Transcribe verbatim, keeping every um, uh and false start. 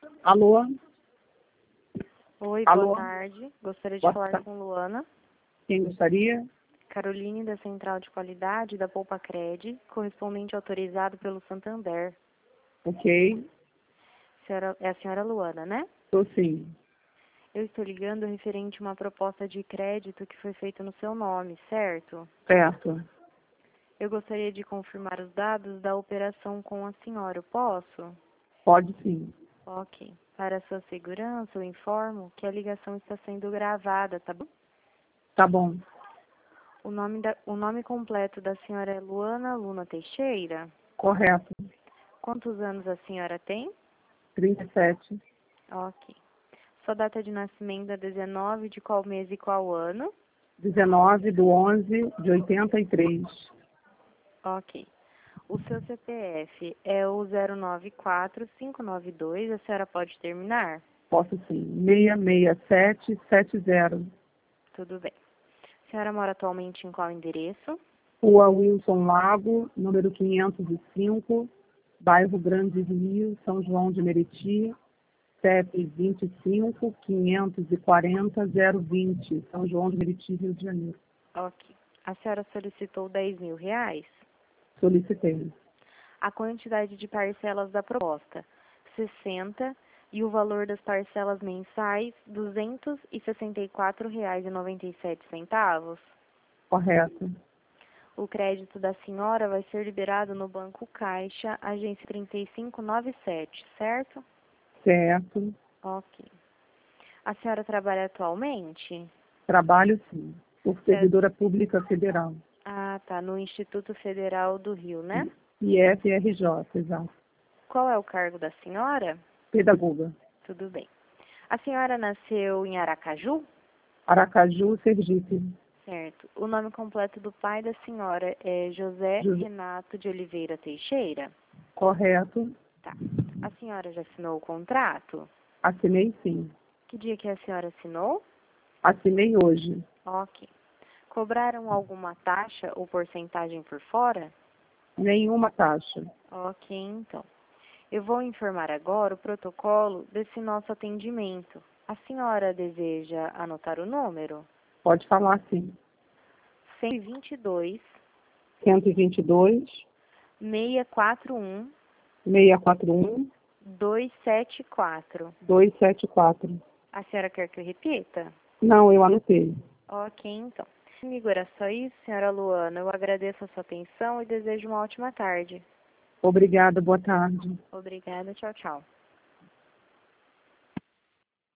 Alô? Oi, Alô? boa tarde. Gostaria de Boa falar tarde. com Luana. Quem gostaria? Caroline, da Central de Qualidade da Poupa Cred, correspondente autorizado pelo Santander. Ok. Senhora, é a senhora Luana, né? Estou sim. Eu estou ligando referente a uma proposta de crédito que foi feita no seu nome, certo? Certo. Eu gostaria de confirmar os dados da operação com a senhora. Eu posso? Pode sim. Ok. Para sua segurança, eu informo que a ligação está sendo gravada, tá bom? Tá bom. O nome, da, o nome completo da senhora é Luana Luna Teixeira? Correto. Quantos anos a senhora tem? trinta e sete. Ok. Sua data de nascimento é dezenove de qual mês e qual ano? dezenove do onze de oitenta e três. Ok. O seu C P F é o zero nove quatro cinco nove dois, a senhora pode terminar? Posso sim. seis seis sete sete zero. Tudo bem. A senhora mora atualmente em qual endereço? Rua Wilson Lago, número quinhentos e cinco, bairro Grande Rio, São João de Meriti, C E P vinte e cinco, quinhentos e quarenta, zero vinte, São João de Meriti, Rio de Janeiro. Ok. A senhora solicitou dez mil reais? Solicitei. A quantidade de parcelas da proposta, sessenta, e o valor das parcelas mensais, duzentos e sessenta e quatro reais e noventa e sete centavos. Correto. O crédito da senhora vai ser liberado no Banco Caixa, agência trinta e cinco noventa e sete, certo? Certo. Ok. A senhora trabalha atualmente? Trabalho sim. Por Certo. servidora pública federal. Ah, tá. No Instituto Federal do Rio, né? I F R J, exato. Qual é o cargo da senhora? Pedagoga. Tudo bem. A senhora nasceu em Aracaju? Aracaju, Sergipe. Certo. O nome completo do pai da senhora é José José. Renato de Oliveira Teixeira? Correto. Tá. A senhora já assinou o contrato? Assinei sim. Que dia que a senhora assinou? Assinei hoje. Ok. Cobraram alguma taxa ou porcentagem por fora? Nenhuma taxa. Ok, então. Eu vou informar agora o protocolo desse nosso atendimento. A senhora deseja anotar o número? Pode falar sim. cento e vinte e dois, cento e vinte e dois, seiscentos e quarenta e um, seiscentos e quarenta e um, duzentos e setenta e quatro. duzentos e setenta e quatro. A senhora quer que eu repita? Não, eu anotei. Ok, então. Comigo era só isso, senhora Luana. Eu agradeço a sua atenção e desejo uma ótima tarde. Obrigada, boa tarde. Obrigada, tchau, tchau.